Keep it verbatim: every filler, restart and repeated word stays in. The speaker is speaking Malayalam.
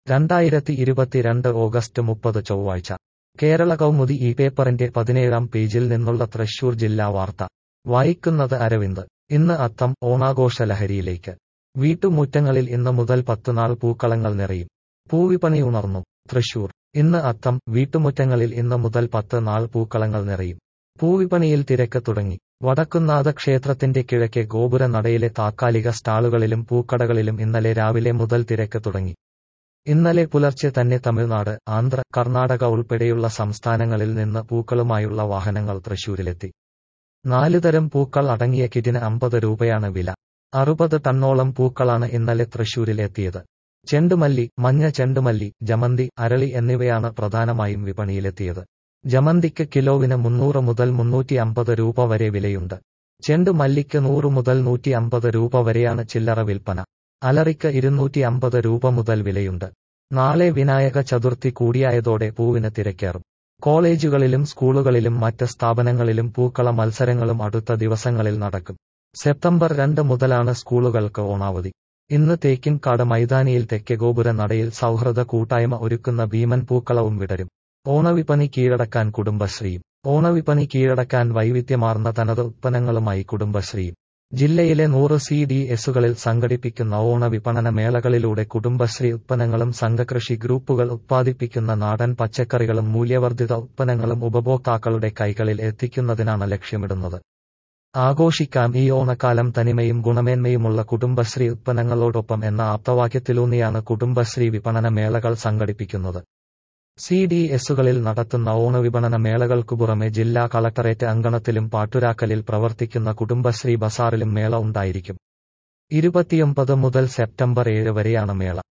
രണ്ടായിരത്തി ഇരുപത്തിരണ്ട് ഓഗസ്റ്റ് മുപ്പത് ചൊവ്വാഴ്ച കേരള കൗമുദി ഈ പേപ്പറിന്റെ പതിനേഴാം പേജിൽ നിന്നുള്ള തൃശൂർ ജില്ലാ വാർത്ത വായിക്കുന്നത് അരവിന്ദ്. ഇന്ന് അത്തം ഓണാഘോഷ ലഹരിയിലേക്ക്. വീട്ടുമുറ്റങ്ങളിൽ ഇന്ന് മുതൽ പത്ത് നാൾ പൂക്കളങ്ങൾ നിറയും. പൂവിപണി ഉണർന്നു. തൃശൂർ. ഇന്ന് അത്തം. വീട്ടുമുറ്റങ്ങളിൽ ഇന്ന് മുതൽ പത്ത് നാൾ പൂക്കളങ്ങൾ നിറയും. പൂവിപണിയിൽ തിരക്ക് തുടങ്ങി. വടക്കുംനാഥ ക്ഷേത്രത്തിന്റെ കിഴക്കേ ഗോപുര നടയിലെ താത്കാലിക സ്റ്റാളുകളിലും പൂക്കടകളിലും ഇന്നലെ രാവിലെ മുതൽ തിരക്ക് തുടങ്ങി. ഇന്നലെ പുലർച്ചെ തന്നെ തമിഴ്നാട്, ആന്ധ്ര, കർണാടക ഉൾപ്പെടെയുള്ള സംസ്ഥാനങ്ങളിൽ നിന്ന് പൂക്കളുമായുള്ള വാഹനങ്ങൾ തൃശൂരിലെത്തി. നാലുതരം പൂക്കൾ അടങ്ങിയ കിറ്റിന് അമ്പത് രൂപയാണ് വില. അറുപത് ടണ്ണോളം പൂക്കളാണ് ഇന്നലെ തൃശൂരിൽ എത്തിയത്. ചെണ്ടുമല്ലി, മഞ്ഞ ചെണ്ടുമല്ലി, ജമന്തി, അരളി എന്നിവയാണ് പ്രധാനമായും വിപണിയിലെത്തിയത്. ജമന്തിക്ക് കിലോവിന് മുന്നൂറ് മുതൽ മുന്നൂറ്റി അമ്പത് രൂപ വരെ വിലയുണ്ട്. ചെണ്ടുമല്ലിക്ക് നൂറ് മുതൽ നൂറ്റി അമ്പത് രൂപ വരെയാണ് ചില്ലറ വിൽപ്പന. അലറിക്ക് ഇരുന്നൂറ്റി അമ്പത് രൂപ മുതൽ വിലയുണ്ട്. നാളെ വിനായക ചതുർത്ഥി കൂടിയായതോടെ പൂവിന് തിരക്കേറും. കോളേജുകളിലും സ്കൂളുകളിലും മറ്റ് സ്ഥാപനങ്ങളിലും പൂക്കള മത്സരങ്ങളും അടുത്ത ദിവസങ്ങളിൽ നടക്കും. സെപ്റ്റംബർ രണ്ട് മുതലാണ് സ്കൂളുകൾക്ക് ഓണാവധി. ഇന്ന് തേക്കിൻകാട് മൈതാനിയിൽ തെക്കേ ഗോപുര നടയിൽ സൗഹൃദ കൂട്ടായ്മ ഒരുക്കുന്ന ഭീമൻ പൂക്കളവും വിടരും. ഓണവിപണി കീഴടക്കാൻ കുടുംബശ്രീയും. ഓണവിപണി കീഴടക്കാൻ വൈവിധ്യമാർന്ന തനത് ഉത്പന്നങ്ങളുമായി കുടുംബശ്രീയും. ജില്ലയിലെ നൂറ് സി ഡി എസുകളിൽ സംഘടിപ്പിക്കുന്ന ഓണവിപണന മേളകളിലൂടെ കുടുംബശ്രീ ഉത്പന്നങ്ങളും സംഘകൃഷി ഗ്രൂപ്പുകൾ ഉത്പാദിപ്പിക്കുന്ന നാടൻ പച്ചക്കറികളും മൂല്യവർദ്ധിത ഉത്പന്നങ്ങളും ഉപഭോക്താക്കളുടെ കൈകളിൽ എത്തിക്കുന്നതിനാണ് ലക്ഷ്യമിടുന്നത്. ആഘോഷിക്കാം ഈ ഓണക്കാലം തനിമയും ഗുണമേന്മയുമുള്ള കുടുംബശ്രീ ഉത്പന്നങ്ങളോടൊപ്പം എന്ന ആപ്തവാക്യത്തിലൂന്നിയാണ് കുടുംബശ്രീ വിപണന മേളകൾ സംഘടിപ്പിക്കുന്നത്. സി ഡി എസുകളിൽ നടത്തുന്ന ഓണവിപണന മേളകൾക്കു പുറമെ ജില്ലാ കളക്ടറേറ്റ് അങ്കണത്തിലും പാട്ടുരാക്കലിൽ പ്രവർത്തിക്കുന്ന കുടുംബശ്രീ ബസാറിലും മേള ഉണ്ടായിരിക്കും. ഇരുപത്തിയൊമ്പത് മുതൽ സെപ്റ്റംബർ ഏഴ് വരെയാണ് മേള.